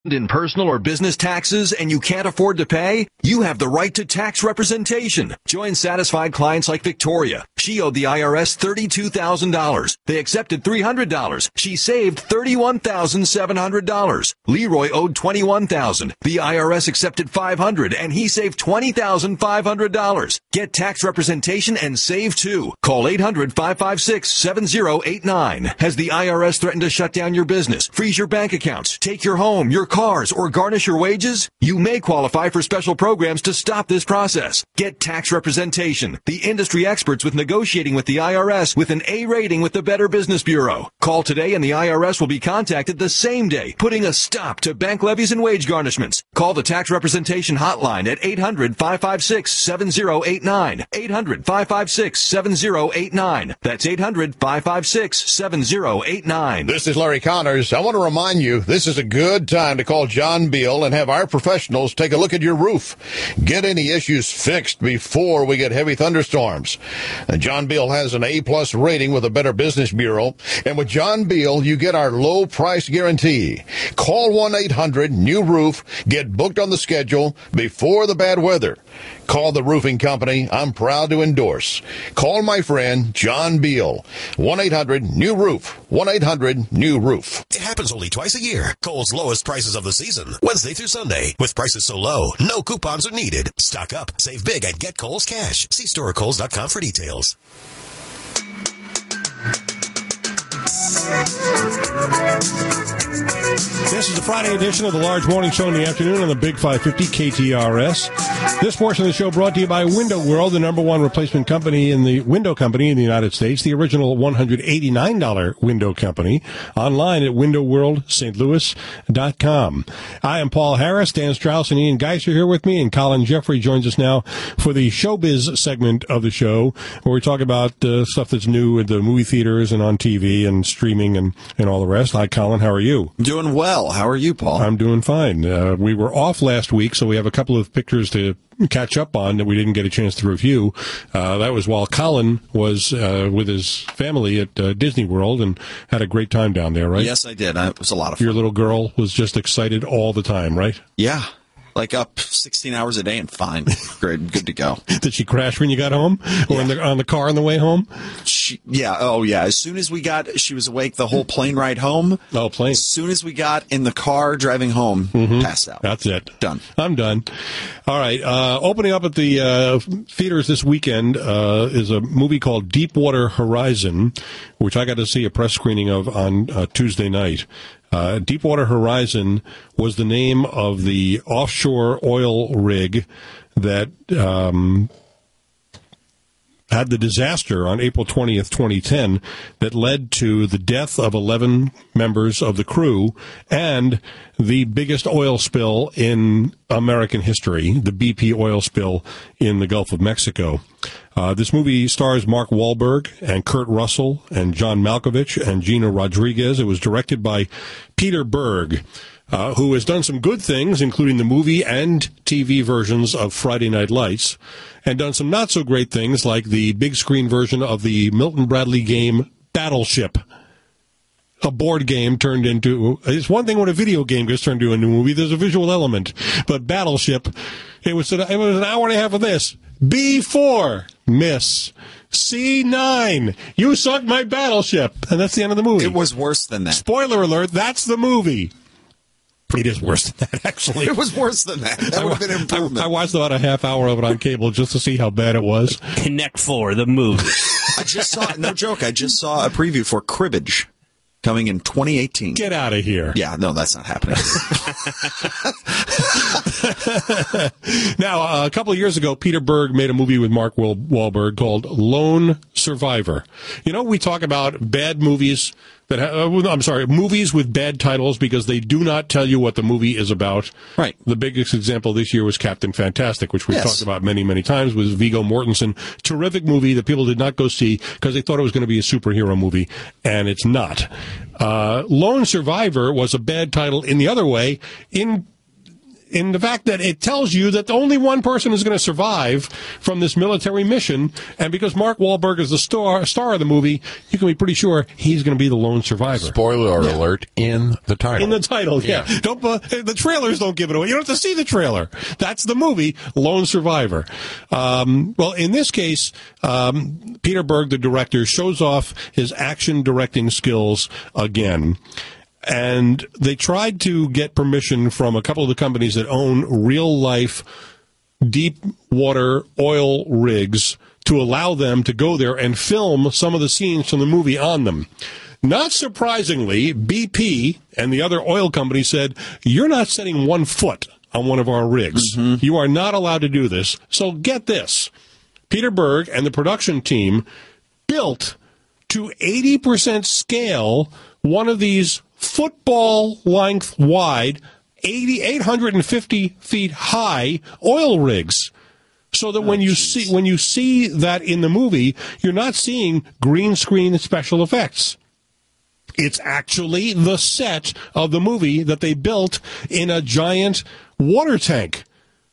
In personal or business taxes and you can't afford to pay? You have the right to tax representation. Join satisfied clients like Victoria. She owed the IRS $32,000. They accepted $300. She saved $31,700. Leroy owed $21,000. The IRS accepted $500 and he saved $20,500. Get tax representation and save too. Call 800-556-7089. Has the IRS threatened to shut down your business, freeze your bank accounts, take your home, your cars, or garnish your wages? You may qualify for special programs to stop this process. Get tax representation. The industry experts with negotiating with the IRS with an A rating with the Better Business Bureau. Call today and the IRS will be contacted the same day, putting a stop to bank levies and wage garnishments. Call the tax representation hotline at 800-556-7089. 800-556-7089. That's 800-556-7089. This is Larry Connors. I want to remind you, this is a good time to call John Beal and have our professionals take a look at your roof. Get any issues fixed before we get heavy thunderstorms. John Beal has an A-plus rating with the Better Business Bureau. And with John Beal, you get our low price guarantee. Call 1-800-NEW-ROOF. Get booked on the schedule before the bad weather. Call the roofing company I'm proud to endorse. Call my friend John Beal. 1-800-NEW-ROOF. 1-800-NEW-ROOF. It happens only twice a year. Kohl's lowest prices of the season, Wednesday through Sunday. With prices so low, no coupons are needed. Stock up, save big, and get Kohl's cash. See store at Kohl's.com for details. This is the Friday edition of the Large Morning Show in the afternoon on the Big 550 KTRS. This portion of the show brought to you by Window World, the number one replacement company in the window company in the United States, the original $189 window company, online at windowworldstlouis.com. I am Paul Harris. Dan Strauss and Ian Geis are here with me, and Colin Jeffrey joins us now for the showbiz segment of the show, where we talk about stuff that's new at the movie theaters and on TV and streaming and all the rest. Hi, Colin. How are you? Doing well. How are you, Paul? I'm doing fine. We were off last week, so we have a couple of pictures to catch up on that we didn't get a chance to review. That was while Colin was with his family at Disney World and had a great time down there, right? Yes, I did. It was a lot of fun. Your little girl was just excited all the time, right? Yeah. Like up 16 hours a day and fine. Great. Good to go. Did she crash when you got home? Or on the car on the way home? Yeah. Oh, yeah. As soon as she was awake the whole plane ride home. Oh, plane. As soon as we got in the car driving home, passed out. That's it. Done. I'm done. All right. Opening up at the theaters this weekend is a movie called Deepwater Horizon, which I got to see a press screening of on Tuesday night. Deepwater Horizon was the name of the offshore oil rig that had the disaster on April 20th, 2010, that led to the death of 11 members of the crew and the biggest oil spill in American history, the BP oil spill in the Gulf of Mexico. This movie stars Mark Wahlberg and Kurt Russell and John Malkovich and Gina Rodriguez. It was directed by Peter Berg, who has done some good things, including the movie and TV versions of Friday Night Lights, and done some not-so-great things like the big screen version of the Milton Bradley game Battleship, a board game turned into... It's one thing when a video game gets turned into a new movie. There's a visual element. But Battleship, it was an hour and a half of this. B4, miss. C9, you sunk my battleship. And that's the end of the movie. It was worse than that. Spoiler alert, that's the movie. It is worse than that, actually. It was worse than that. That would have been an improvement. I watched about a half hour of it on cable just to see how bad it was. Connect Four, the movie. I just saw, no joke, I just saw a preview for Cribbage coming in 2018. Get out of here. Yeah, no, that's not happening. Now, a couple of years ago, Peter Berg made a movie with Mark Wahlberg called Lone Survivor. You know, we talk about bad movies movies with bad titles because they do not tell you what the movie is about. Right. The biggest example this year was Captain Fantastic, which we've talked about many, many times, with Viggo Mortensen. Terrific movie that people did not go see because they thought it was going to be a superhero movie, and it's not. Lone Survivor was a bad title in the other way. in the fact that it tells you that only one person is going to survive from this military mission, and because Mark Wahlberg is the star of the movie, you can be pretty sure he's going to be the lone survivor. Spoiler alert in the title. In the title, yeah. Don't the trailers don't give it away. You don't have to see the trailer. That's the movie, Lone Survivor. Well, in this case, Peter Berg, the director, shows off his action directing skills again. And they tried to get permission from a couple of the companies that own real-life deep water oil rigs to allow them to go there and film some of the scenes from the movie on them. Not surprisingly, BP and the other oil companies said, you're not setting 1 foot on one of our rigs. You are not allowed to do this. So get this. Peter Berg and the production team built to 80% scale one of these football length wide, 850 feet high oil rigs. So that when you see that in the movie, you're not seeing green screen special effects. It's actually the set of the movie that they built in a giant water tank.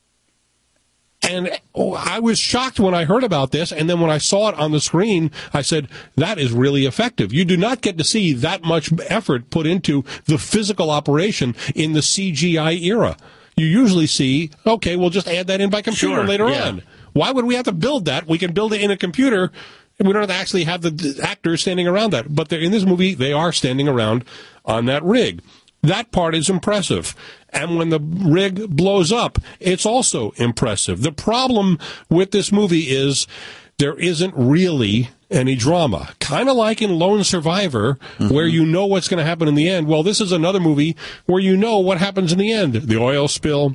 And I was shocked when I heard about this, and then when I saw it on the screen, I said, that is really effective. You do not get to see that much effort put into the physical operation in the CGI era. You usually see, okay, we'll just add that in by computer later on. Why would we have to build that? We can build it in a computer, and we don't have to actually have the actors standing around that. But in this movie, they are standing around on that rig. That part is impressive. And when the rig blows up, it's also impressive. The problem with this movie is there isn't really any drama. Kind of like in Lone Survivor, where you know what's going to happen in the end. Well, this is another movie where you know what happens in the end. The oil spill,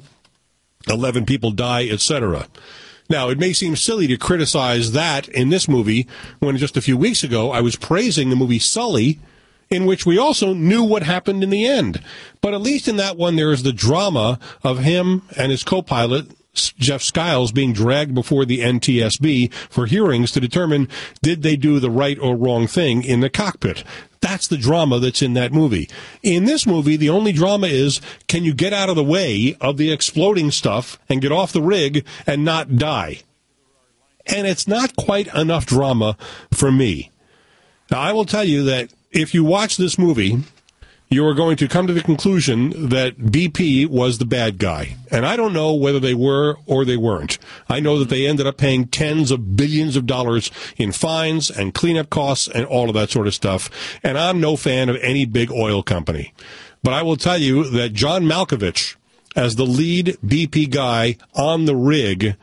11 people die, etc. Now, it may seem silly to criticize that in this movie when just a few weeks ago I was praising the movie Sully, in which we also knew what happened in the end. But at least in that one, there is the drama of him and his co-pilot, Jeff Skiles, being dragged before the NTSB for hearings to determine did they do the right or wrong thing in the cockpit. That's the drama that's in that movie. In this movie, the only drama is, can you get out of the way of the exploding stuff and get off the rig and not die? And it's not quite enough drama for me. Now, I will tell you that if you watch this movie, you are going to come to the conclusion that BP was the bad guy. And I don't know whether they were or they weren't. I know that they ended up paying tens of billions of dollars in fines and cleanup costs and all of that sort of stuff. And I'm no fan of any big oil company. But I will tell you that John Malkovich, as the lead BP guy on the rig,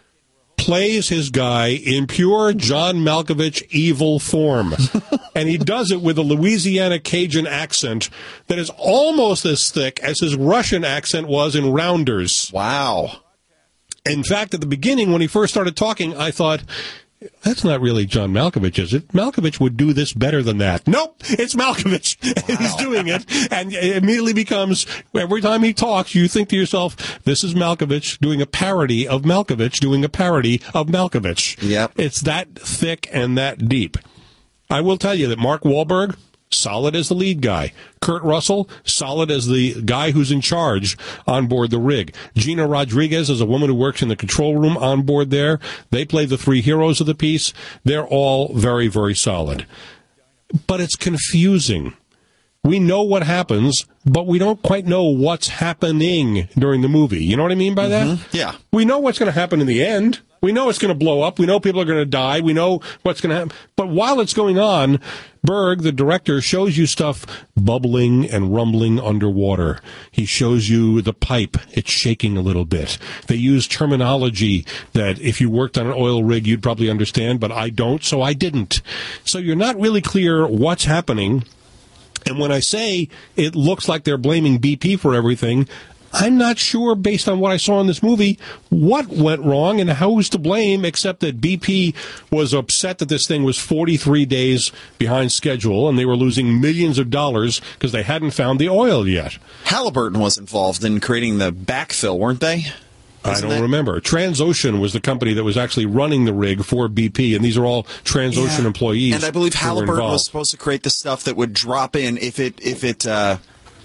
plays his guy in pure John Malkovich evil form. And he does it with a Louisiana Cajun accent that is almost as thick as his Russian accent was in Rounders. Wow. In fact, at the beginning, when he first started talking, I thought, that's not really John Malkovich, is it? Malkovich would do this better than that. Nope, it's Malkovich. Wow. He's doing it, and it immediately becomes, every time he talks, you think to yourself, this is Malkovich doing a parody of Malkovich doing a parody of Malkovich. Yep. It's that thick and that deep. I will tell you that Mark Wahlberg, solid as the lead guy. Kurt Russell, solid as the guy who's in charge on board the rig. Gina Rodriguez is a woman who works in the control room on board there. They play the three heroes of the piece. They're all very, very solid. But it's confusing. We know what happens, but we don't quite know what's happening during the movie. You know what I mean by that? Yeah. We know what's going to happen in the end. We know it's going to blow up. We know people are going to die. We know what's going to happen. But while it's going on, Berg, the director, shows you stuff bubbling and rumbling underwater. He shows you the pipe. It's shaking a little bit. They use terminology that if you worked on an oil rig, you'd probably understand, but I don't, so I didn't. So you're not really clear what's happening. And when I say it looks like they're blaming BP for everything, I'm not sure, based on what I saw in this movie, what went wrong and who's to blame, except that BP was upset that this thing was 43 days behind schedule and they were losing millions of dollars because they hadn't found the oil yet. Halliburton was involved in creating the backfill, weren't they? I don't remember. Transocean was the company that was actually running the rig for BP, and these are all Transocean employees. And I believe Halliburton was supposed to create the stuff that would drop in if it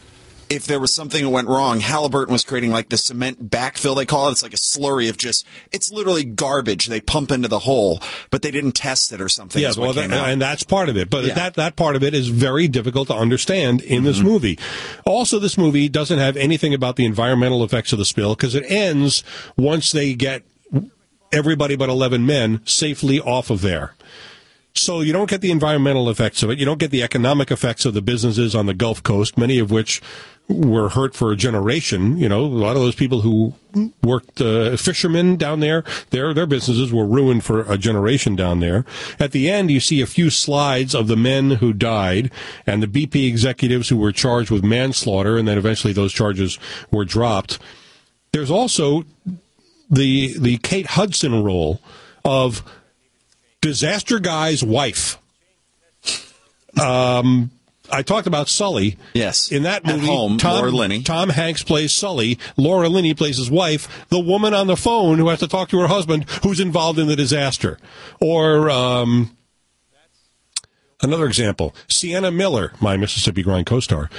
if there was something that went wrong, Halliburton was creating like the cement backfill, they call it. It's like a slurry of it's literally garbage they pump into the hole, but they didn't test it or something. Yes, well, and that's part of it. But that part of it is very difficult to understand in this movie. Also, this movie doesn't have anything about the environmental effects of the spill because it ends once they get everybody but 11 men safely off of there. So you don't get the environmental effects of it. You don't get the economic effects of the businesses on the Gulf Coast, many of which were hurt for a generation. You know, a lot of those people who worked fishermen down there, their businesses were ruined for a generation down there. At the end, you see a few slides of the men who died and the BP executives who were charged with manslaughter, and then eventually those charges were dropped. There's also the Kate Hudson role of disaster guy's wife. I talked about Sully. Yes. In that movie, At Home, Laura Linney. Tom Hanks plays Sully. Laura Linney plays his wife, the woman on the phone who has to talk to her husband who's involved in the disaster. Or another example, Sienna Miller, my Mississippi Grind co-star,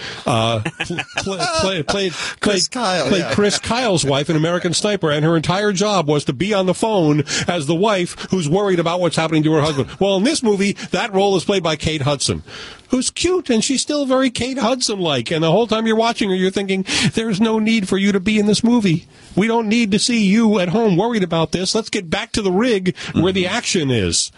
played Chris Kyle's wife in American Sniper, and her entire job was to be on the phone as the wife who's worried about what's happening to her husband. Well, in this movie, that role is played by Kate Hudson, who's cute, and she's still very Kate Hudson-like. And the whole time you're watching her, you're thinking, there's no need for you to be in this movie. We don't need to see you at home worried about this. Let's get back to the rig where the action is.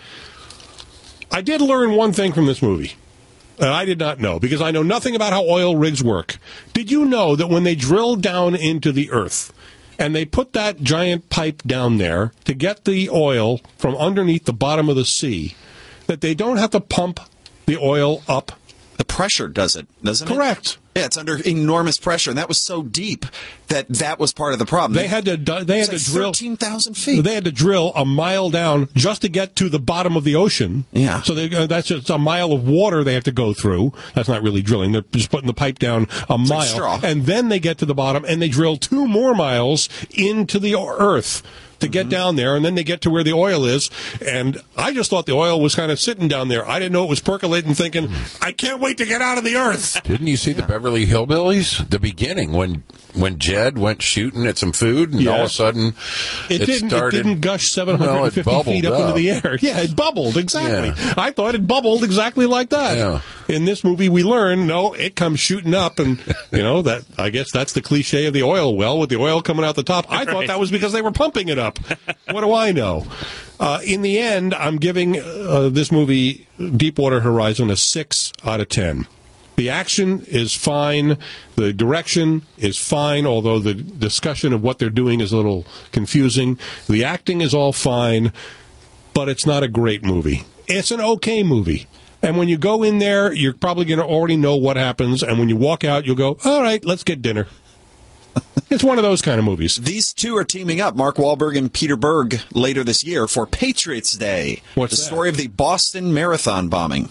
I did learn one thing from this movie that I did not know, because I know nothing about how oil rigs work. Did you know that when they drill down into the earth and they put that giant pipe down there to get the oil from underneath the bottom of the sea, that they don't have to pump the oil up? The pressure does it, doesn't it? Correct. Yeah, it's under enormous pressure, and that was so deep that was part of the problem. They had to drill 13,000 feet. They had to drill a mile down just to get to the bottom of the ocean. Yeah. So that's just a mile of water they have to go through. That's not really drilling. They're just putting the pipe down a mile, like straw. And then they get to the bottom, and they drill 2 more miles into the earth to get down there, and then they get to where the oil is. And I just thought the oil was kind of sitting down there. I didn't know it was percolating, thinking, I can't wait to get out of the earth. Didn't you see the Beverly Hillbillies? The beginning, when Jed went shooting at some food, and all of a sudden it didn't gush 750 feet up into the air. Yeah, it bubbled, exactly. Yeah. I thought it bubbled exactly like that. Yeah. In this movie, we learn, no, it comes shooting up, and, that I guess that's the cliche of the oil well, with the oil coming out the top. I thought that was because they were pumping it up. What do I know? In the end, I'm giving this movie, Deepwater Horizon, a 6 out of 10. The action is fine. The direction is fine, although the discussion of what they're doing is a little confusing. The acting is all fine, but it's not a great movie. It's an okay movie. And when you go in there, you're probably going to already know what happens. And when you walk out, you'll go, all right, let's get dinner. It's one of those kind of movies. These two are teaming up, Mark Wahlberg and Peter Berg, later this year for Patriots Day. What's the that? Story of the Boston Marathon bombing.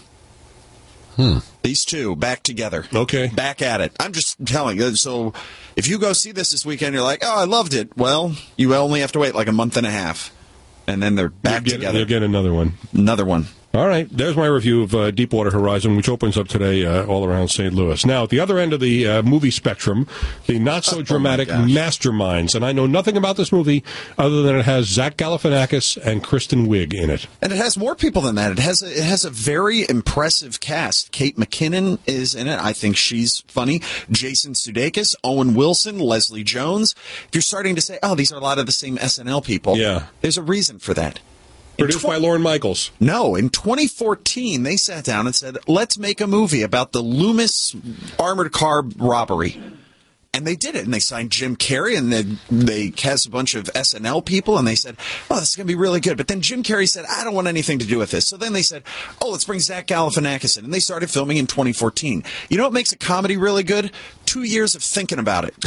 These two back together. Okay. Back at it. I'm just telling you. So if you go see this weekend, you're like, oh, I loved it. Well, you only have to wait like a month and a half. And then they're back together. You'll get another one. Another one. All right, there's my review of Deepwater Horizon, which opens up today all around St. Louis. Now, at the other end of the movie spectrum, the not-so-dramatic Masterminds. And I know nothing about this movie other than it has Zach Galifianakis and Kristen Wiig in it. And it has more people than that. It has a very impressive cast. Kate McKinnon is in it. I think she's funny. Jason Sudeikis, Owen Wilson, Leslie Jones. You're starting to say, oh, these are a lot of the same SNL people. Yeah. There's a reason for that. Produced by Lorne Michaels. No, in 2014, they sat down and said, let's make a movie about the Loomis armored car robbery. And they did it, and they signed Jim Carrey, and they cast a bunch of SNL people, and they said, oh, this is going to be really good. But then Jim Carrey said, I don't want anything to do with this. So then they said, oh, let's bring Zach Galifianakis in. And they started filming in 2014. You know what makes a comedy really good? 2 years of thinking about it.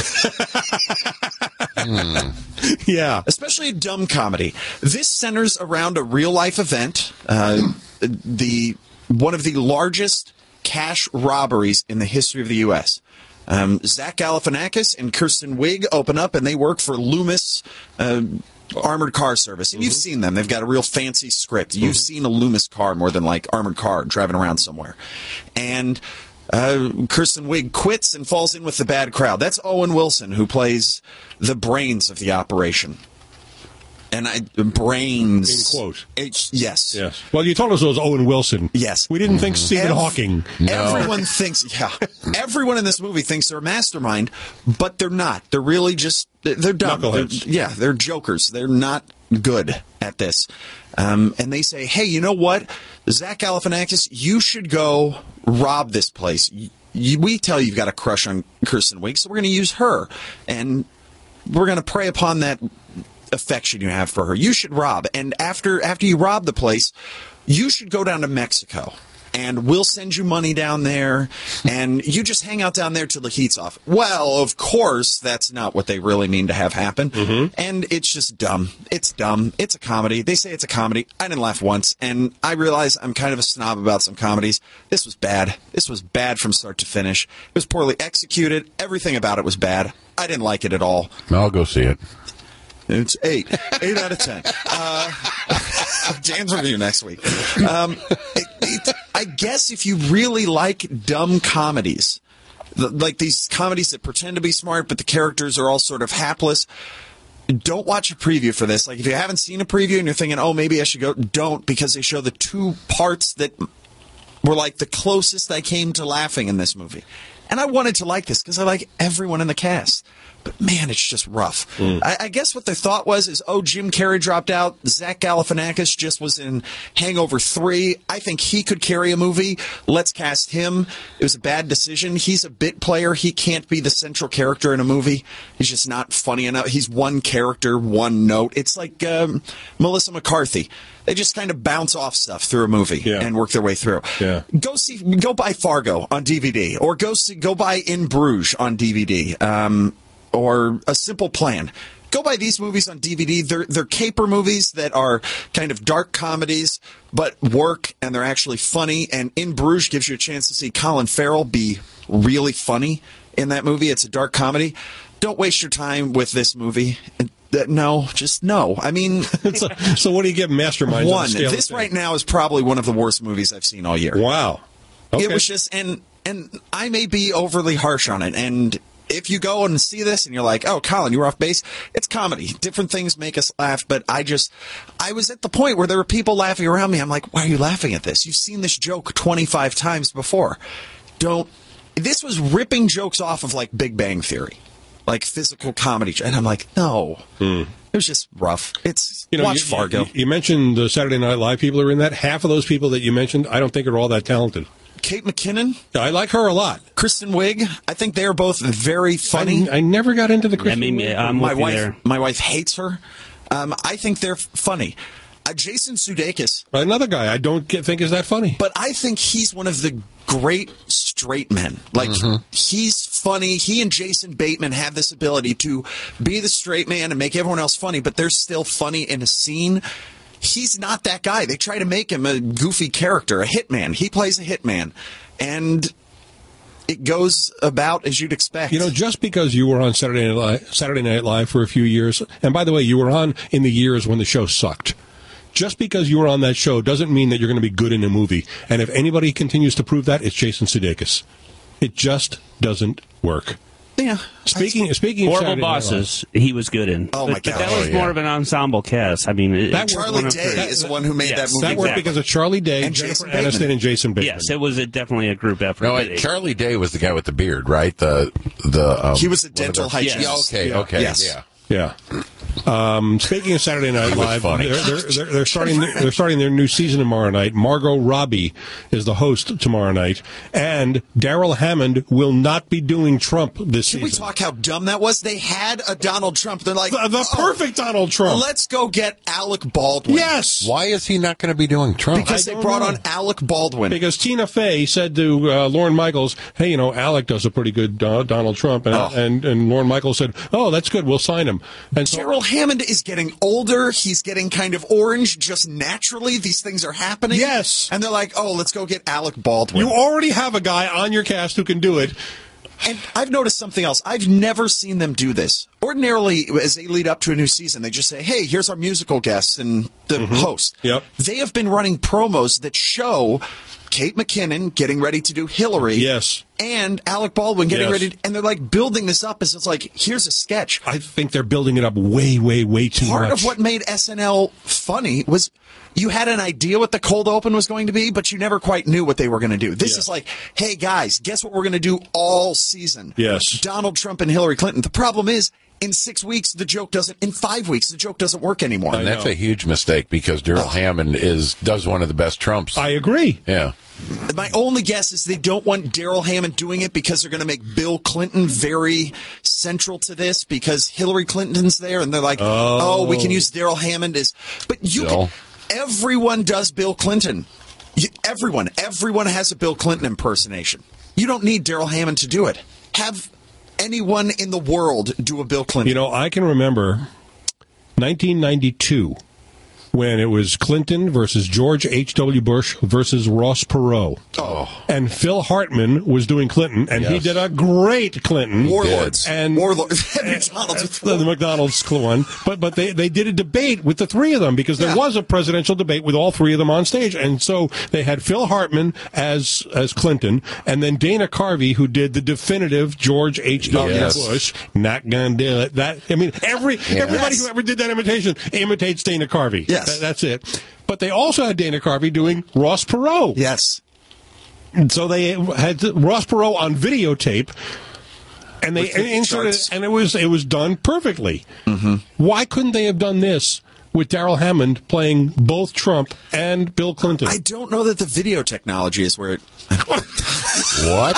Yeah. Especially a dumb comedy. This centers around a real-life event, one of the largest cash robberies in the history of the U.S., Zach Galifianakis and Kristen Wiig open up, and they work for Loomis Armored Car Service. And you've seen them. They've got a real fancy script. You've seen a Loomis car more than like armored car driving around somewhere. And Kristen Wiig quits and falls in with the bad crowd. That's Owen Wilson, who plays the brains of the operation. And brains. In quote. Yes. Yes. Well, you told us it was Owen Wilson. Yes. We didn't think Stephen Hawking. Everyone thinks, everyone in this movie thinks they're a mastermind, but they're not. They're really just, they're dumb. They're jokers. They're not good at this. And they say, hey, you know what? Zach Galifianakis, you should go rob this place. We tell you you've got a crush on Kristen Wiig, so we're going to use her. And we're going to prey upon that affection you have for her. You should rob. And after you rob the place, you should go down to Mexico. And we'll send you money down there, and you just hang out down there till the heat's off. Well, of course, that's not what they really mean to have happen. And it's just dumb. It's dumb. It's a comedy. They say it's a comedy. I didn't laugh once, and I realize I'm kind of a snob about some comedies. This was bad. This was bad from start to finish. It was poorly executed. Everything about it was bad. I didn't like it at all. I'll go see it. It's 8 out of 10. Dan's review next week. I guess if you really like dumb comedies, like these comedies that pretend to be smart, but the characters are all sort of hapless, don't watch a preview for this. Like, if you haven't seen a preview and you're thinking, oh, maybe I should go, don't, because they show the two parts that were like the closest I came to laughing in this movie. And I wanted to like this because I like everyone in the cast. But, man, it's just rough. I guess what their thought is, Jim Carrey dropped out. Zach Galifianakis just was in Hangover 3. I think he could carry a movie. Let's cast him. It was a bad decision. He's a bit player. He can't be the central character in a movie. He's just not funny enough. He's one character, one note. It's like Melissa McCarthy. They just kind of bounce off stuff through a movie and work their way through. Yeah. Go buy Fargo on DVD, or go buy In Bruges on DVD. Or A Simple Plan. Go buy these movies on DVD. They're caper movies that are kind of dark comedies, but work, and they're actually funny. And In Bruges gives you a chance to see Colin Farrell be really funny in that movie. It's a dark comedy. Don't waste your time with this movie. No, just no. I mean... so what do you give Masterminds? 1. This right now is probably one of the worst movies I've seen all year. Wow. Okay. It was just... And I may be overly harsh on it, and... If you go and see this and you're like, oh, Colin, you were off base, it's comedy. Different things make us laugh. But I was at the point where there were people laughing around me. I'm like, why are you laughing at this? You've seen this joke 25 times before. This was ripping jokes off of like Big Bang Theory, like physical comedy. And I'm like, no. It was just rough. Watch Fargo. You mentioned the Saturday Night Live people who are in that. Half of those people that you mentioned, I don't think are all that talented. Kate McKinnon. I like her a lot. Kristen Wiig. I think they are both very funny. I never got into the Kristen Wiig. I'm my wife hates her. I think they're funny. Jason Sudeikis. Another guy I don't think is that funny. But I think he's one of the great straight men. Like, he's funny. He and Jason Bateman have this ability to be the straight man and make everyone else funny, but they're still funny in a scene. He's not that guy. They try to make him a goofy character, a hitman. He plays a hitman. And it goes about as you'd expect. You know, just because you were on Saturday Night Live for a few years, and by the way, you were on in the years when the show sucked. Just because you were on that show doesn't mean that you're going to be good in a movie. And if anybody continues to prove that, it's Jason Sudeikis. It just doesn't work. Yeah. Speaking of Horrible Bosses, he was good in. Oh, my God. But that was more of an ensemble cast. I mean, Charlie Day is the one who made that movie. That worked because of Charlie Day, and Jennifer Aniston, and Jason Bateman. Yes, it was definitely a group effort. No, Charlie Day was the guy with the beard, right? He was a dental hygienist. Yeah, okay. Yes. Yeah. Speaking of Saturday Night Live, they're starting their new season tomorrow night. Margot Robbie is the host tomorrow night, and Daryl Hammond will not be doing Trump this season. Can we talk how dumb that was? They had a Donald Trump. They're like, the perfect Donald Trump. Let's go get Alec Baldwin. Yes. Why is he not going to be doing Trump? Because they brought on Alec Baldwin. Because Tina Fey said to Lorne Michaels, "Hey, you know, Alec does a pretty good Donald Trump," and Lorne Michaels said, "Oh, that's good. We'll sign him." And so, Daryl Hammond is getting older. He's getting kind of orange just naturally. These things are happening. Yes. And they're like, oh, let's go get Alec Baldwin. You already have a guy on your cast who can do it. And I've noticed something else. I've never seen them do this. Ordinarily, as they lead up to a new season, they just say, hey, here's our musical guest and the host. Yep. They have been running promos that show Kate McKinnon getting ready to do Hillary. Yes. And Alec Baldwin getting Yes. ready to, and they're like building this up as it's like, here's a sketch. I think they're building it up way, way, way too Part much. of what made SNL funny was you had an idea what the cold open was going to be, but you never quite knew what they were going to do. This is like, hey guys, guess what we're going to do all season? Yes. Donald Trump and Hillary Clinton. The problem is, in 6 weeks, in 5 weeks, the joke doesn't work anymore. And that's a huge mistake because Daryl Hammond does one of the best Trumps. I agree. Yeah. My only guess is they don't want Daryl Hammond doing it because they're going to make Bill Clinton very central to this because Hillary Clinton's there, and they're like, oh we can use Daryl Hammond as. But everyone does Bill Clinton. Everyone has a Bill Clinton impersonation. You don't need Daryl Hammond to do it. Have anyone in the world do a Bill Clinton. You know, I can remember 1992 when it was Clinton versus George H.W. Bush versus Ross Perot. Oh. And Phil Hartman was doing Clinton, and he did a great Clinton. Warlords. And Warlords. McDonald's. The McDonald's one. But they did a debate with the three of them because there was a presidential debate with all three of them on stage. And so they had Phil Hartman as Clinton, and then Dana Carvey, who did the definitive George H.W. Bush. Not gonna do it. Everybody who ever did that imitation imitates Dana Carvey. Yes. That's it. But they also had Dana Carvey doing Ross Perot. Yes. And so they had Ross Perot on videotape, and they inserted it, and it was done perfectly. Mm-hmm. Why couldn't they have done this with Daryl Hammond playing both Trump and Bill Clinton? I don't know that the video technology is where it... What?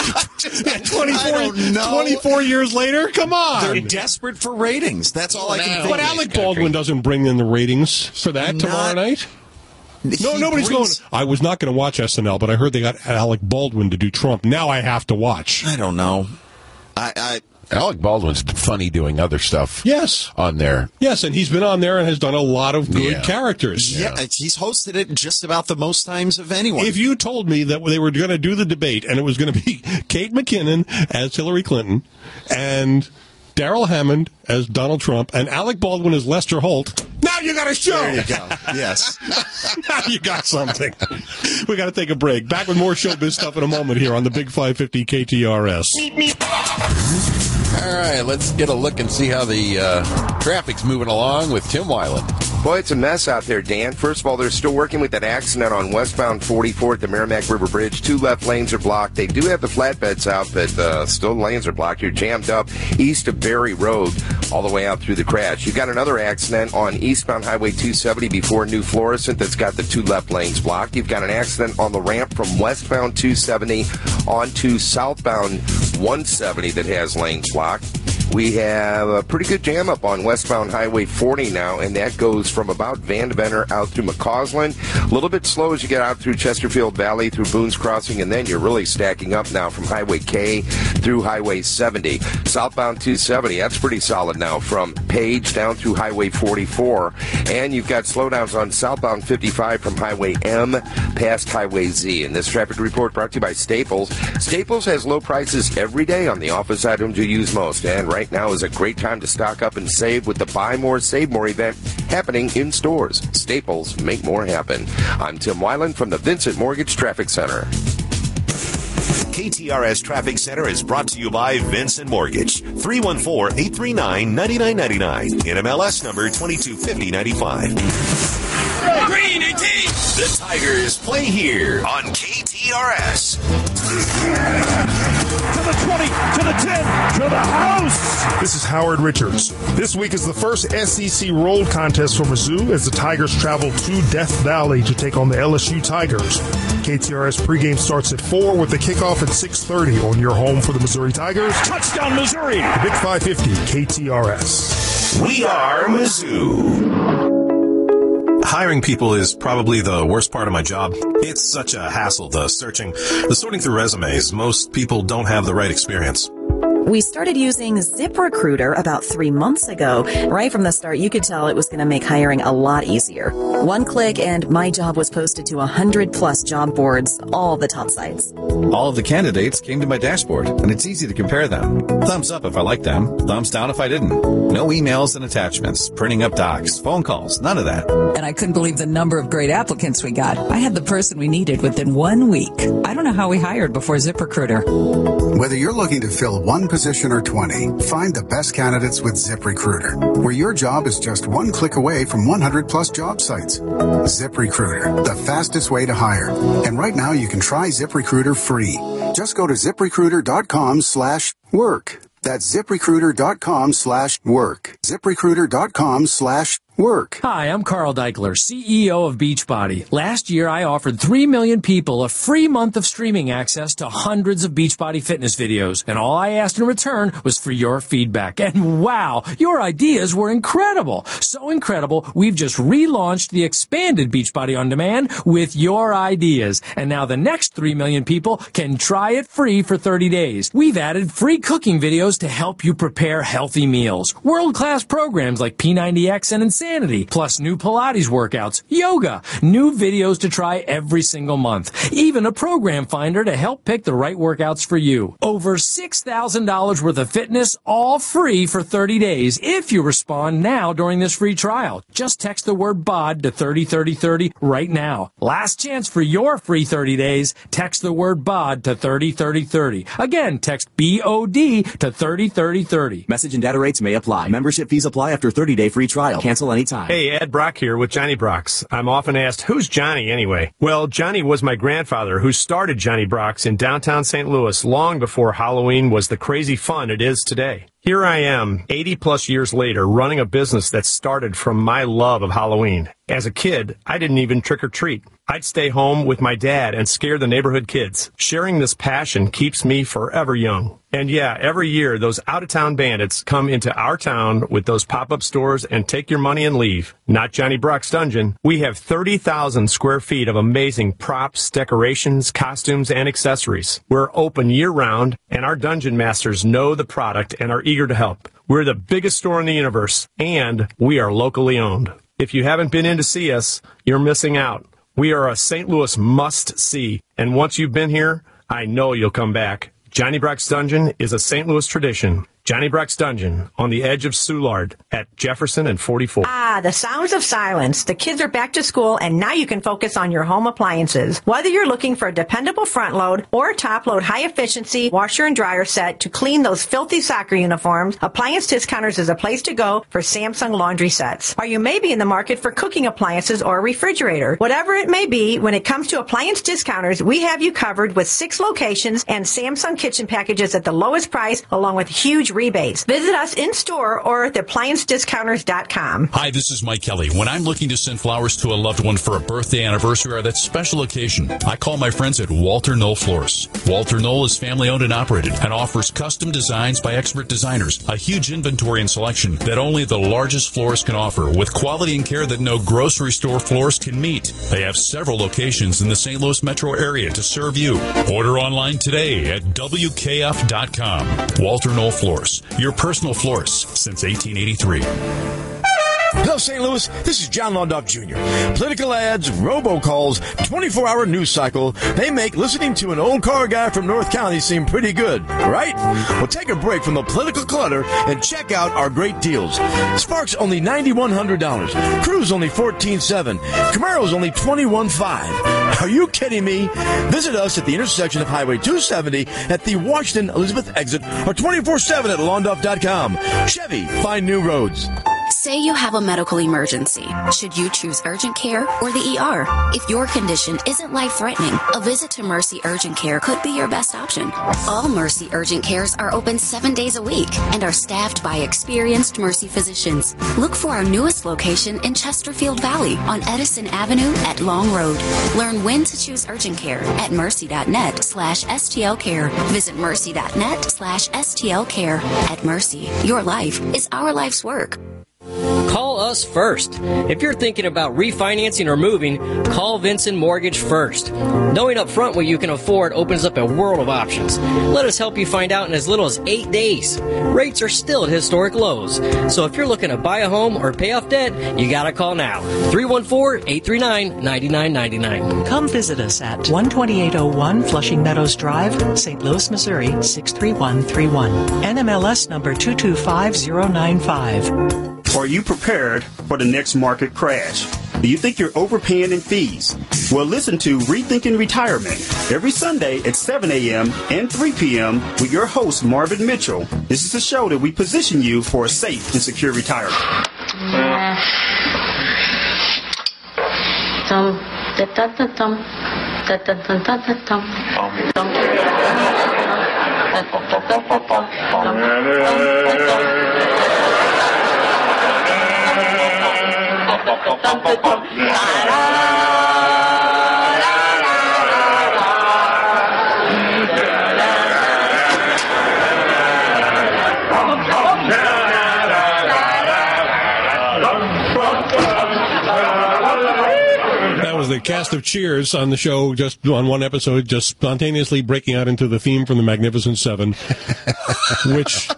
24 years later? Come on. They're desperate for ratings. That's all I can think. But Alec Baldwin doesn't bring in the ratings for that tomorrow night? No, nobody's going. I was not going to watch SNL, but I heard they got Alec Baldwin to do Trump. Now I have to watch. I don't know. Alec Baldwin's funny doing other stuff. Yes. On there. Yes, and he's been on there and has done a lot of good characters. Yeah, he's hosted it just about the most times of anyone. If you told me that they were going to do the debate and it was going to be Kate McKinnon as Hillary Clinton and Daryl Hammond as Donald Trump and Alec Baldwin as Lester Holt, now you got a show. There you go. Yes. Now you got something. We got to take a break. Back with more showbiz stuff in a moment here on the Big 550 KTRS. All right, let's get a look and see how the traffic's moving along with Tim Weiland. Boy, it's a mess out there, Dan. First of all, they're still working with that accident on westbound 44 at the Merrimack River Bridge. 2 left lanes are blocked. They do have the flatbeds out, but still the lanes are blocked. You're jammed up east of Berry Road all the way out through the crash. You've got another accident on eastbound Highway 270 before New Florissant that's got the 2 left lanes blocked. You've got an accident on the ramp from westbound 270 onto southbound 170 that has lanes blocked. We have a pretty good jam up on westbound Highway 40 now, and that goes from about Vandeventer out through McCausland. A little bit slow as you get out through Chesterfield Valley, through Boone's Crossing, and then you're really stacking up now from Highway K through Highway 70. Southbound 270, that's pretty solid now from Page down through Highway 44. And you've got slowdowns on southbound 55 from Highway M past Highway Z. And this traffic report brought to you by Staples. Staples has low prices every day on the office items you use most, and right now is a great time to stock up and save with the Buy More, Save More event happening in stores. Staples, make more happen. I'm Tim Weiland from the Vincent Mortgage Traffic Center. KTRS Traffic Center is brought to you by Vincent Mortgage. 314-839-9999. NMLS number 225095. Green 18! The Tigers play here on KTRS. To the 20, to the 10, to the house! This is Howard Richards. This week is the first SEC Roll contest for Mizzou as the Tigers travel to Death Valley to take on the LSU Tigers. KTRS pregame starts at 4 with the kickoff at 6:30 on your home for the Missouri Tigers. Touchdown, Missouri! The Big 550 KTRS. We are Mizzou. Hiring people is probably the worst part of my job. It's such a hassle, the searching, the sorting through resumes. Most people don't have the right experience. We started using ZipRecruiter about 3 months ago. Right from the start, you could tell it was going to make hiring a lot easier. One click and my job was posted to 100+ job boards, all the top sites. All of the candidates came to my dashboard, and it's easy to compare them. Thumbs up if I liked them, thumbs down if I didn't. No emails and attachments, printing up docs, phone calls, none of that. And I couldn't believe the number of great applicants we got. I had the person we needed within 1 week. I don't know how we hired before ZipRecruiter. Whether you're looking to fill one position or 20, find the best candidates with ZipRecruiter, where your job is just one click away from 100+ job sites. ZipRecruiter, the fastest way to hire. And right now you can try ZipRecruiter free. Just go to ZipRecruiter.com/work. That's ZipRecruiter.com/work. ZipRecruiter.com/work. Hi, I'm Carl Deichler, CEO of Beachbody. Last year, I offered 3 million people a free month of streaming access to hundreds of Beachbody fitness videos, and all I asked in return was for your feedback. And wow, your ideas were incredible. So incredible, we've just relaunched the expanded Beachbody On Demand with your ideas. And now the next 3 million people can try it free for 30 days. We've added free cooking videos to help you prepare healthy meals, world-class programs like P90X and Insanity, plus new Pilates workouts, yoga, new videos to try every single month, even a program finder to help pick the right workouts for you. Over $6,000 worth of fitness, all free for 30 days if you respond now during this free trial. Just text the word BOD to 303030 right now. Last chance for your free 30 days. Text the word BOD to 303030. Again, text BOD to 303030. Message and data rates may apply. Membership fees apply after 30-day free trial. Cancel anytime. Hey, Ed Brock here with Johnny Brock's. I'm often asked, who's Johnny anyway? Well, Johnny was my grandfather who started Johnny Brock's in downtown St. Louis long before Halloween was the crazy fun it is today. Here I am, 80+ years later, running a business that started from my love of Halloween. As a kid, I didn't even trick or treat. I'd stay home with my dad and scare the neighborhood kids. Sharing this passion keeps me forever young. And yeah, every year, those out-of-town bandits come into our town with those pop-up stores and take your money and leave. Not Johnny Brock's Dungeon. We have 30,000 square feet of amazing props, decorations, costumes, and accessories. We're open year-round, and our dungeon masters know the product and are eager to help. We're the biggest store in the universe, and we are locally owned. If you haven't been in to see us, you're missing out. We are a St. Louis must-see, and once you've been here, I know you'll come back. Johnny Brock's Dungeon is a St. Louis tradition. Johnny Brock's Dungeon on the edge of Soulard at Jefferson and 44. Ah, the sounds of silence. The kids are back to school, and now you can focus on your home appliances. Whether you're looking for a dependable front load or a top load high efficiency washer and dryer set to clean those filthy soccer uniforms, Appliance Discounters is a place to go for Samsung laundry sets. Or you may be in the market for cooking appliances or a refrigerator. Whatever it may be, when it comes to Appliance Discounters, we have you covered with 6 locations and Samsung kitchen packages at the lowest price, along with huge rebates. Visit us in store or at theappliancediscounters.com. Hi, this is Mike Kelly. When I'm looking to send flowers to a loved one for a birthday, anniversary, or that special occasion, I call my friends at Walter Knoll Florists. Walter Knoll is family owned and operated and offers custom designs by expert designers, a huge inventory and selection that only the largest florist can offer, with quality and care that no grocery store florist can meet. They have several locations in the St. Louis metro area to serve you. Order online today at WKF.com. Walter Knoll Florists, your personal florist since 1883. Hello, St. Louis. This is John Londoff Jr. Political ads, robocalls, 24-hour news cycle. They make listening to an old car guy from North County seem pretty good, right? Well, take a break from the political clutter and check out our great deals. Spark's only $9,100. Cruise only $14,700. Camaro's only $21,500. Are you kidding me? Visit us at the intersection of Highway 270 at the Washington Elizabeth exit or 24/7 at Londoff.com. Chevy, find new roads. Say you have a medical emergency. Should you choose urgent care or the ER? If your condition isn't life-threatening, a visit to Mercy Urgent Care could be your best option. All Mercy Urgent Cares are open 7 days a week and are staffed by experienced Mercy physicians. Look for our newest location in Chesterfield Valley on Edison Avenue at Long Road. Learn when to choose urgent care at mercy.net/STLcare. Visit mercy.net/STLcare. At Mercy, your life is our life's work. Call Call us first. If you're thinking about refinancing or moving, call Vincent Mortgage first. Knowing up front what you can afford opens up a world of options. Let us help you find out in as little as 8 days. Rates are still at historic lows. So if you're looking to buy a home or pay off debt, you gotta call now. 314-839-9999. Come visit us at 12801 Flushing Meadows Drive, St. Louis, Missouri 63131. NMLS number 225095. Are you prepared for the next market crash? Do you think you're overpaying in fees? Well, listen to Rethinking Retirement every Sunday at 7 a.m. and 3 p.m. with your host, Marvin Mitchell. This is a show that we position you for a safe and secure retirement. That was the cast of Cheers on the show, just on one episode, just spontaneously breaking out into the theme from the Magnificent Seven, which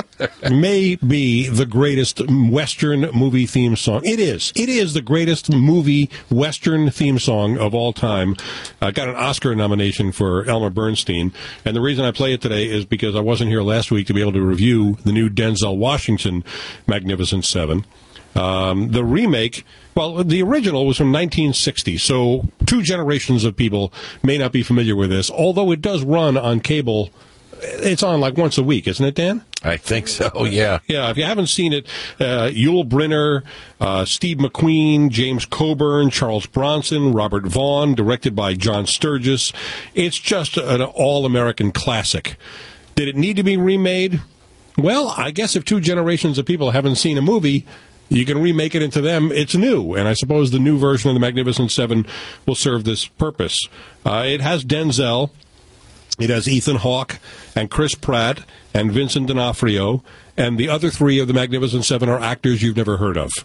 may be the greatest Western movie theme song. It is. It is the greatest movie Western theme song of all time. Got an Oscar nomination for Elmer Bernstein. And the reason I play it today is because I wasn't here last week to be able to review the new Denzel Washington Magnificent Seven. The remake, well, the original was from 1960, so two generations of people may not be familiar with this, although it does run on cable. It's on like once a week, isn't it, Dan? I think so, yeah. Yeah, if you haven't seen it, Yul Brynner, Steve McQueen, James Coburn, Charles Bronson, Robert Vaughn, directed by John Sturges. It's just an all-American classic. Did it need to be remade? Well, I guess if two generations of people haven't seen a movie, you can remake it into them. It's new, and I suppose the new version of the Magnificent Seven will serve this purpose. It has Denzel. It has Ethan Hawke and Chris Pratt and Vincent D'Onofrio, and the other three of the Magnificent Seven are actors you've never heard of.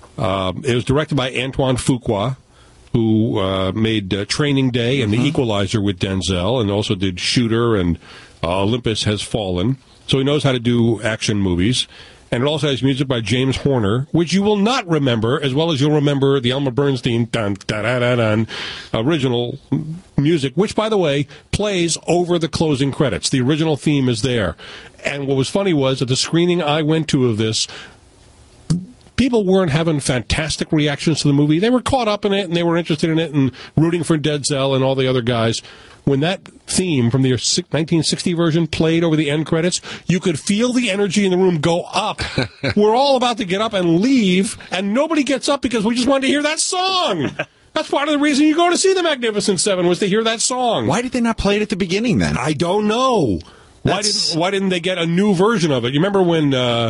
It was directed by Antoine Fuqua, who made Training Day and The Equalizer with Denzel, and also did Shooter and Olympus Has Fallen. So he knows how to do action movies. And it also has music by James Horner, which you will not remember, as well as you'll remember the Elmer Bernstein original music, which, by the way, plays over the closing credits. The original theme is there. And what was funny was, at the screening I went to of this, people weren't having fantastic reactions to the movie. They were caught up in it, and they were interested in it, and rooting for Denzel and all the other guys. When that theme from the 1960 version played over the end credits, you could feel the energy in the room go up. We're all about to get up and leave, and nobody gets up because we just wanted to hear that song. That's part of the reason you go to see the Magnificent Seven, was to hear that song. Why did they not play it at the beginning then? I don't know. Why didn't they get a new version of it? You remember when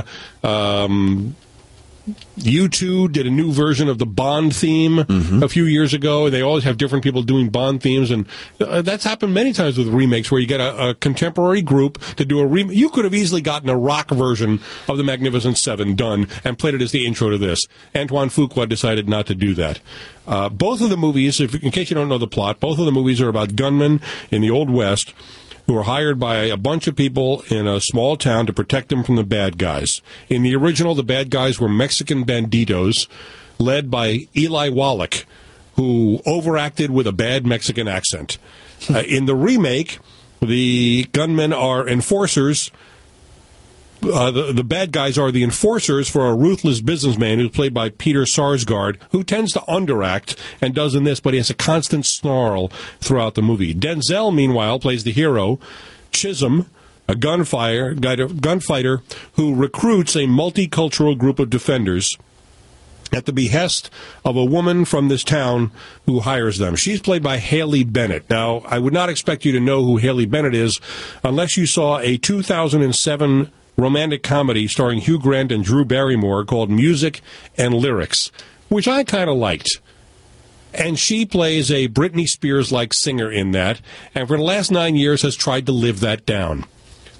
U2 did a new version of the Bond theme a few years ago. They always have different people doing Bond themes, and that's happened many times with remakes, where you get a contemporary group to do a remake. You could have easily gotten a rock version of the Magnificent Seven done and played it as the intro to this. Antoine Fuqua decided not to do that. Both of the movies, in case you don't know the plot, both of the movies are about gunmen in the Old West who were hired by a bunch of people in a small town to protect them from the bad guys. In the original, the bad guys were Mexican banditos, led by Eli Wallach, who overacted with a bad Mexican accent. In the remake, the gunmen are enforcers. The bad guys are the enforcers for a ruthless businessman who's played by Peter Sarsgaard, who tends to underact and does in this, but he has a constant snarl throughout the movie. Denzel, meanwhile, plays the hero, Chisholm, a gunfighter who recruits a multicultural group of defenders at the behest of a woman from this town who hires them. She's played by Haley Bennett. Now, I would not expect you to know who Haley Bennett is unless you saw a 2007 romantic comedy starring Hugh Grant and Drew Barrymore called Music and Lyrics, which I kind of liked. And she plays a Britney Spears-like singer in that, and for the last 9 years has tried to live that down.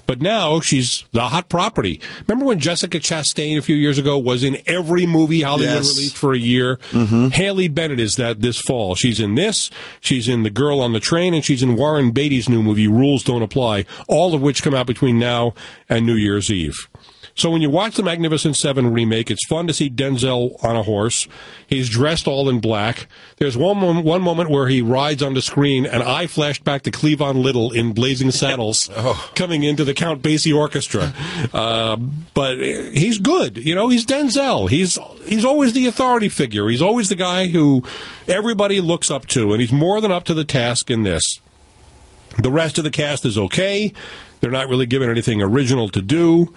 But now she's the hot property. Remember when Jessica Chastain a few years ago was in every movie Hollywood released for a year? Mm-hmm. Haley Bennett is that this fall. She's in this, she's in The Girl on the Train, and she's in Warren Beatty's new movie, Rules Don't Apply, all of which come out between now and New Year's Eve. So when you watch the Magnificent Seven remake, it's fun to see Denzel on a horse. He's dressed all in black. There's one moment where he rides on the screen, and I flashed back to Cleavon Little in Blazing Saddles coming into the Count Basie Orchestra. But he's good. You know, he's Denzel. He's always the authority figure. He's always the guy who everybody looks up to, and he's more than up to the task in this. The rest of the cast is okay. They're not really given anything original to do.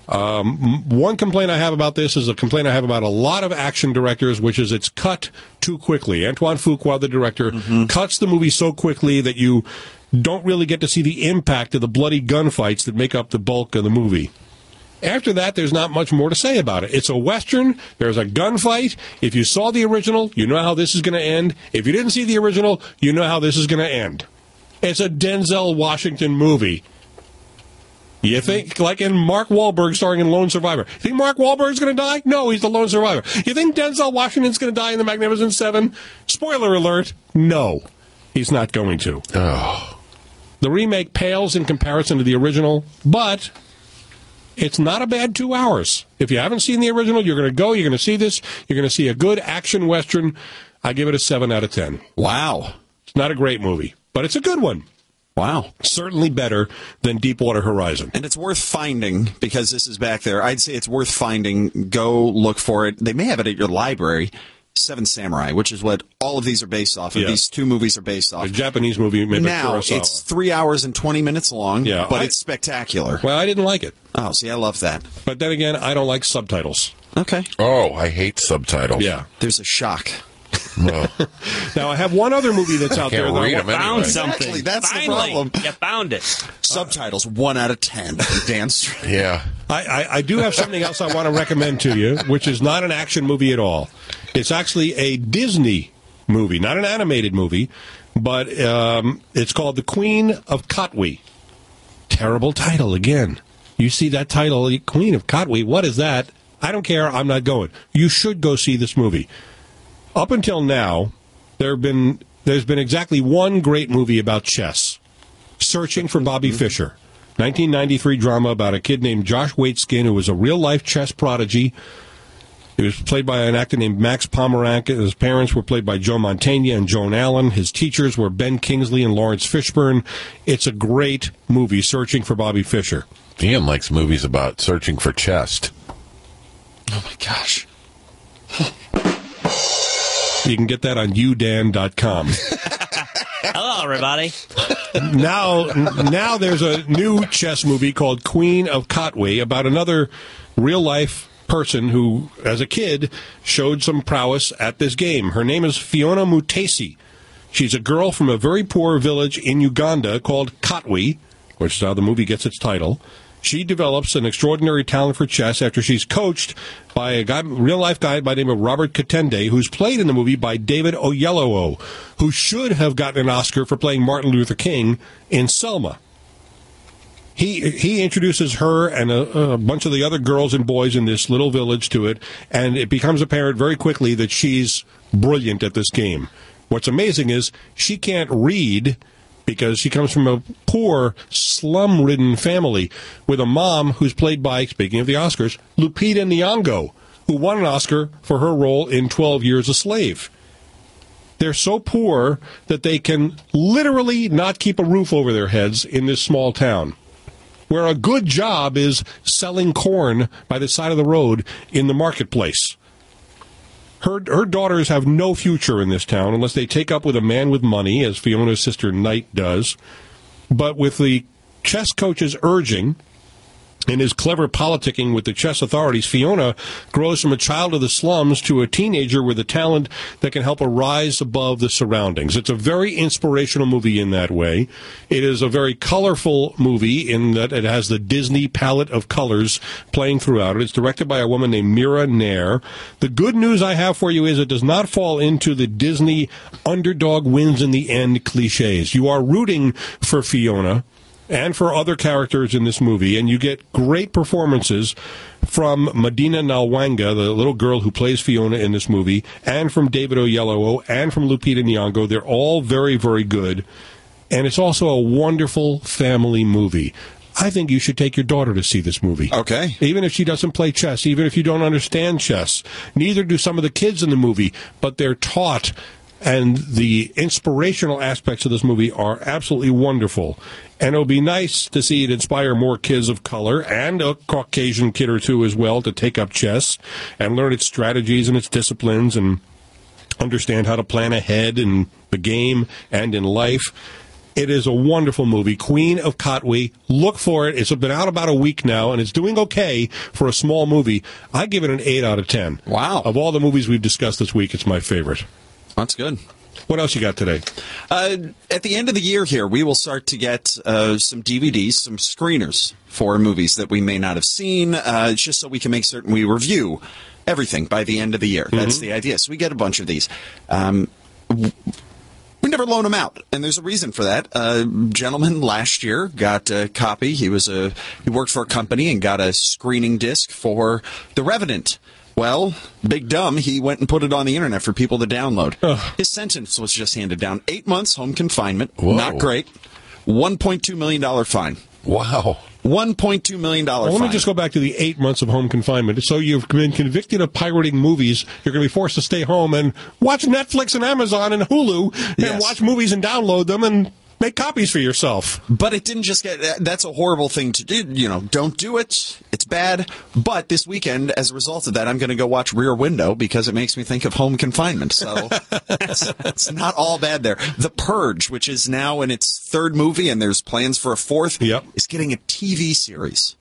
One complaint I have about this is a complaint I have about a lot of action directors, which is it's cut too quickly. Antoine Fuqua, the director, cuts the movie so quickly that you don't really get to see the impact of the bloody gunfights that make up the bulk of the movie. After that, there's not much more to say about it. It's a Western. There's a gunfight. If you saw the original, you know how this is going to end. If you didn't see the original, you know how this is going to end. It's a Denzel Washington movie. You think, like in Mark Wahlberg starring in Lone Survivor, you think Mark Wahlberg's going to die? No, he's the Lone Survivor. You think Denzel Washington's going to die in The Magnificent Seven? Spoiler alert, no, he's not going to. Oh. The remake pales in comparison to the original, but it's not a bad 2 hours. If you haven't seen the original, you're going to go, you're going to see this, you're going to see a good action Western. I give it a 7 out of 10. Wow. It's not a great movie, but it's a good one. Wow. Certainly better than Deepwater Horizon. And it's worth finding, because this is back there. I'd say it's worth finding. Go look for it. They may have it at your library. Seven Samurai, which is what all of these are based off of. Yeah. These two movies are based off. A Japanese movie made by Kurosawa. Now, it's 3 hours and 20 minutes long, but it's spectacular. Well, I didn't like it. Oh, see, I love that. But then again, I don't like subtitles. Okay. Oh, I hate subtitles. Yeah. There's a shock. No. Now, I have one other movie that's out there. I found something. Exactly, that's Finally, the problem. You found it. Subtitles, 1 out of 10. Dan Strait. Yeah. I do have something else I want to recommend to you, which is not an action movie at all. It's actually a Disney movie, not an animated movie, but it's called The Queen of Katwe. Terrible title, again. You see that title, Queen of Katwe, what is that? I don't care, I'm not going. You should go see this movie. Up until now, there's been exactly one great movie about chess, Searching for Bobby Fischer, 1993 drama about a kid named Josh Waitzkin who was a real-life chess prodigy. He was played by an actor named Max Pomeranc. His parents were played by Joe Mantegna and Joan Allen. His teachers were Ben Kingsley and Lawrence Fishburne. It's a great movie, Searching for Bobby Fischer. Ian likes movies about searching for chest. Oh, my gosh. You can get that on udan.com. Hello, everybody. Now there's a new chess movie called Queen of Katwe about another real-life person who, as a kid, showed some prowess at this game. Her name is Fiona Mutesi. She's a girl from a very poor village in Uganda called Katwe, which is how the movie gets its title. She develops an extraordinary talent for chess after she's coached by a real-life guy by the name of Robert Katende, who's played in the movie by David Oyelowo, who should have gotten an Oscar for playing Martin Luther King in Selma. He introduces her and a bunch of the other girls and boys in this little village to it, and it becomes apparent very quickly that she's brilliant at this game. What's amazing is she can't read because she comes from a poor, slum-ridden family with a mom who's played by, speaking of the Oscars, Lupita Nyong'o, who won an Oscar for her role in 12 Years a Slave. They're so poor that they can literally not keep a roof over their heads in this small town, where a good job is selling corn by the side of the road in the marketplace. Her daughters have no future in this town unless they take up with a man with money, as Fiona's sister Knight does. But with the chess coach's urging and his clever politicking with the chess authorities, Fiona grows from a child of the slums to a teenager with a talent that can help her rise above the surroundings. It's a very inspirational movie in that way. It is a very colorful movie in that it has the Disney palette of colors playing throughout it. It's directed by a woman named Mira Nair. The good news I have for you is it does not fall into the Disney underdog wins in the end cliches. You are rooting for Fiona, and for other characters in this movie, and you get great performances from Medina Nalwanga, the little girl who plays Fiona in this movie, and from David Oyelowo, and from Lupita Nyong'o. They're all very, very good, and it's also a wonderful family movie. I think you should take your daughter to see this movie. Okay. Even if she doesn't play chess, even if you don't understand chess. Neither do some of the kids in the movie, but they're taught, and the inspirational aspects of this movie are absolutely wonderful. And it'll be nice to see it inspire more kids of color and a Caucasian kid or two as well to take up chess and learn its strategies and its disciplines and understand how to plan ahead in the game and in life. It is a wonderful movie, Queen of Katwe. Look for it. It's been out about a week now, and it's doing okay for a small movie. I give it an 8 out of 10. Wow. Of all the movies we've discussed this week, it's my favorite. That's good. What else you got today? At the end of the year here, we will start to get some DVDs, some screeners for movies that we may not have seen, just so we can make certain we review everything by the end of the year. That's the idea. So we get a bunch of these. We never loan them out, and there's a reason for that. A gentleman last year got a copy. He worked for a company and got a screening disc for The Revenant. Well, big dumb, he went and put it on the internet for people to download. His sentence was just handed down. 8 months home confinement. Whoa. Not great. $1.2 million fine. Wow. $1.2 million fine. Let me just go back to the 8 months of home confinement. So you've been convicted of pirating movies. You're going to be forced to stay home and watch Netflix and Amazon and Hulu and watch movies and download them and make copies for yourself. But it didn't just get... That's a horrible thing to do. You know, don't do it. It's bad. But this weekend, as a result of that, I'm going to go watch Rear Window because it makes me think of home confinement. So it's not all bad there. The Purge, which is now in its third movie, and there's plans for a fourth, is getting a TV series.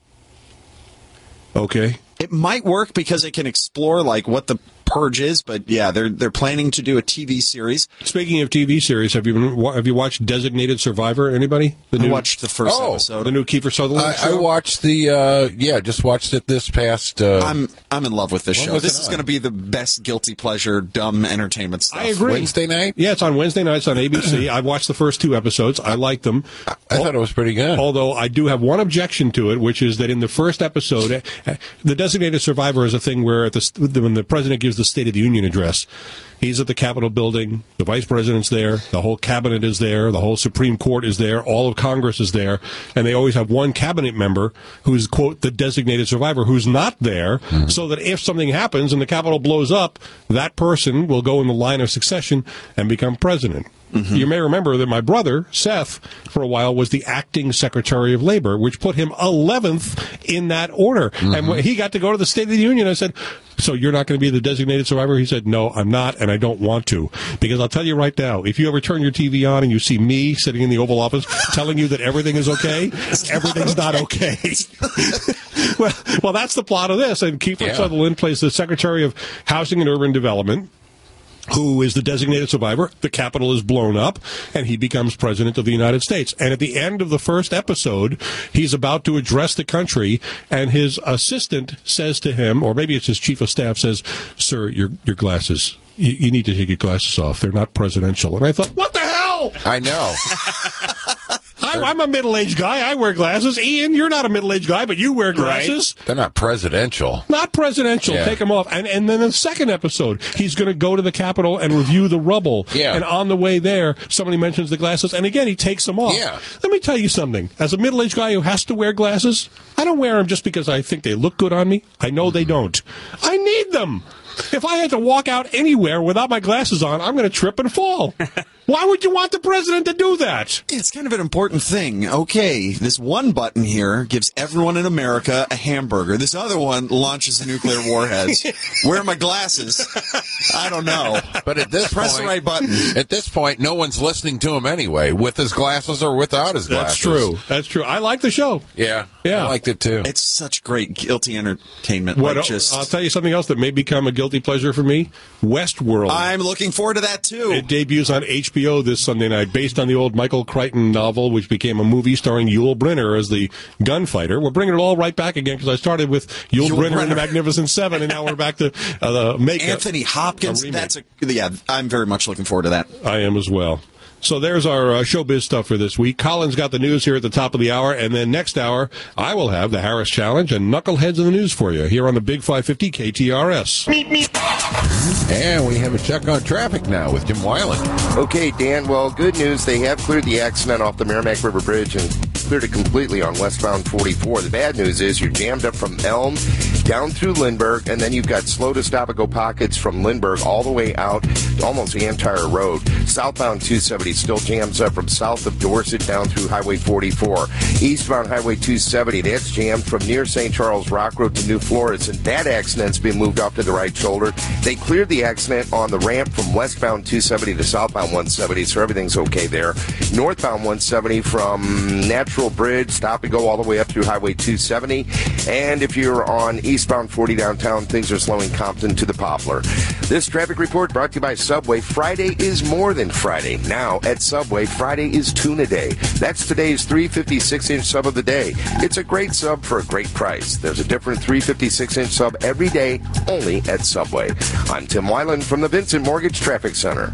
Okay. It might work because it can explore like what the Purge is, but yeah, they're planning to do a TV series. Speaking of TV series, have you watched Designated Survivor? Anybody? I watched the first episode. The new Kiefer Sutherland show? I watched just watched it this past. I'm in love with this show. This is going to be the best guilty pleasure, dumb entertainment stuff. I agree. Wednesday night? Yeah, it's on Wednesday nights on ABC. I watched the first 2 episodes. I liked them. I thought it was pretty good. Although I do have one objection to it, which is that in the first episode, the Designated Survivor is a thing where when the president gives the State of the Union address, he's at the Capitol building, the vice president's there, the whole cabinet is there, the whole Supreme Court is there, all of Congress is there, and they always have one cabinet member who's, quote, the designated survivor, who's not there, so that if something happens and the Capitol blows up, that person will go in the line of succession and become president. You may remember that my brother, Seth, for a while was the acting Secretary of Labor, which put him 11th in that order. And when he got to go to the State of the Union, I said, so you're not going to be the designated survivor? He said, no, I'm not, and I don't want to. Because I'll tell you right now, if you ever turn your TV on and you see me sitting in the Oval Office telling you that everything is okay, everything's not okay. well, that's the plot of this. And Kiefer Sutherland plays the Secretary of Housing and Urban Development, who is the designated survivor. The Capitol is blown up, and he becomes president of the United States. And at the end of the first episode, he's about to address the country, and his assistant says to him, or maybe it's his chief of staff, says, sir, your glasses, you need to take your glasses off. They're not presidential. And I thought, what the hell? I know. I'm a middle-aged guy. I wear glasses. Ian, you're not a middle-aged guy, but you wear glasses. Right. They're not presidential. Not presidential. Yeah. Take them off. And then in the second episode, he's going to go to the Capitol and review the rubble. Yeah. And on the way there, somebody mentions the glasses, and again, he takes them off. Yeah. Let me tell you something. As a middle-aged guy who has to wear glasses, I don't wear them just because I think they look good on me. I know they don't. I need them. If I had to walk out anywhere without my glasses on, I'm going to trip and fall. Why would you want the president to do that? It's kind of an important thing. Okay, this one button here gives everyone in America a hamburger. This other one launches nuclear warheads. Where are my glasses? I don't know. But at this press point, the right button. At this point, no one's listening to him anyway, with his glasses or without his glasses. That's true. That's true. I like the show. Yeah. Yeah. I liked it too. It's such great guilty entertainment. I'll tell you something else that may become a guilty pleasure for me. Westworld. I'm looking forward to that too. It debuts on HBO this Sunday night, based on the old Michael Crichton novel, which became a movie starring Yul Brynner as the gunfighter. We're bringing it all right back again because I started with Yul Brynner in The Magnificent Seven, and now we're back to the makeup. Anthony Hopkins. I'm very much looking forward to that. I am as well. So there's our showbiz stuff for this week. Colin's got the news here at the top of the hour, and then next hour, I will have the Harris Challenge and Knuckleheads in the News for you here on the Big 550 KTRS. And we have a check on traffic now with Tim Weiland. Okay, Dan, well, good news. They have cleared the accident off the Merrimack River Bridge and cleared it completely on westbound 44. The bad news is you're jammed up from Elm down through Lindbergh, and then you've got slow to stop-and-go pockets from Lindbergh all the way out to almost the entire road. Southbound 270 still jams up from south of Dorset down through Highway 44. Eastbound Highway 270, that's jammed from near St. Charles Rock Road to New Flores, and that accident's been moved off to the right shoulder. They cleared the accident on the ramp from westbound 270 to southbound 170, so everything's okay there. Northbound 170 from Natural Bridge, stop and go all the way up through Highway 270. And if you're on eastbound 40 downtown, things are slowing Compton to the Poplar. This traffic report brought to you by Subway. Friday is more than Friday. Now at Subway, Friday is Tuna Day. That's today's 356-inch sub of the day. It's a great sub for a great price. There's a different 356-inch sub every day, only at Subway. I'm Tim Weiland from the Vincent Mortgage Traffic Center.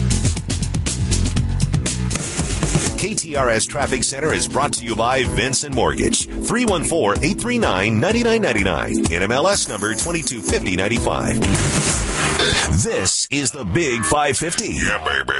KTRS Traffic Center is brought to you by Vincent Mortgage. 314-839-9999. NMLS number 225095. This is the Big 550. Yeah, baby.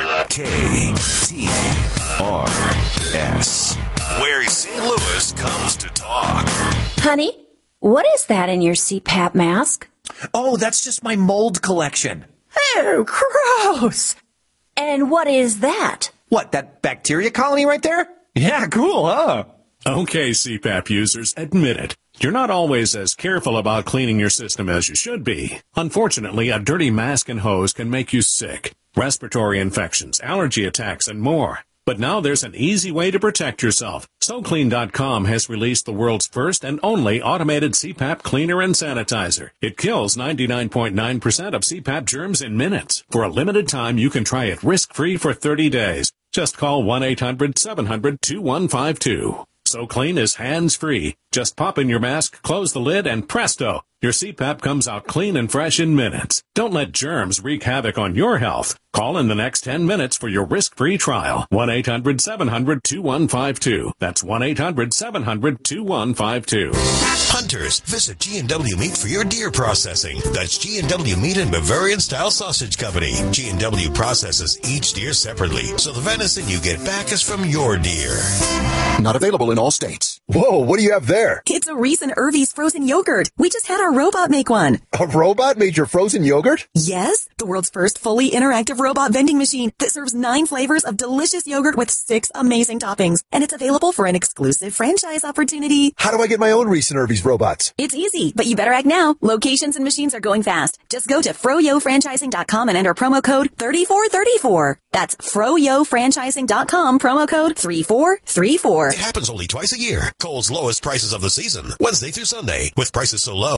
KTRS. Where St. Louis comes to talk. Honey, what is that in your CPAP mask? Oh, that's just my mold collection. Oh, gross. And what is that? What, that bacteria colony right there? Yeah, cool, huh? Okay, CPAP users, admit it. You're not always as careful about cleaning your system as you should be. Unfortunately, a dirty mask and hose can make you sick. Respiratory infections, allergy attacks, and more. But now there's an easy way to protect yourself. SoClean.com has released the world's first and only automated CPAP cleaner and sanitizer. It kills 99.9% of CPAP germs in minutes. For a limited time, you can try it risk-free for 30 days. Just call 1-800-700-2152. SoClean is hands-free. Just pop in your mask, close the lid, and presto! Your CPAP comes out clean and fresh in minutes. Don't let germs wreak havoc on your health. Call in the next 10 minutes for your risk-free trial. 1-800-700-2152. That's 1-800-700-2152. Hunters, visit G&W Meat for your deer processing. That's G&W Meat and Bavarian-style sausage company. G&W processes each deer separately, so the venison you get back is from your deer. Not available in all states. Whoa, what do you have there? It's a Reese and Irvy's frozen yogurt. We just had our robot make one. A robot made your frozen yogurt? Yes, the world's first fully interactive robot vending machine that serves 9 flavors of delicious yogurt with 6 amazing toppings. And it's available for an exclusive franchise opportunity. How do I get my own Reese and Irvy's robots? It's easy, but you better act now. Locations and machines are going fast. Just go to froyofranchising.com and enter promo code 3434. That's froyofranchising.com, promo code 3434. It happens only twice a year. Kohl's lowest prices of the season, Wednesday through Sunday, with prices so low.